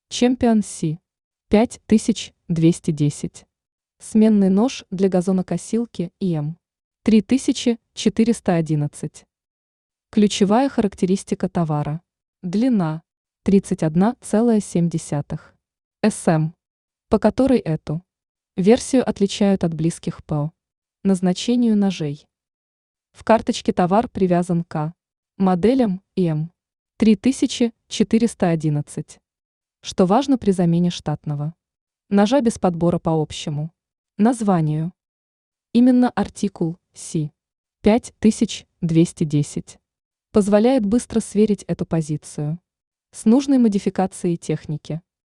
Champion C 5210. Сменный нож для газонокосилки ИМ 3411. Ключевая характеристика товара. Длина 31,7 см, по которой эту версию отличают от близких по назначению ножей. В карточке товар привязан к моделям ИМ 3411, что важно при замене штатного ножа без подбора по общему названию. Именно артикул C 5210 позволяет быстро сверить эту позицию с нужной модификацией техники.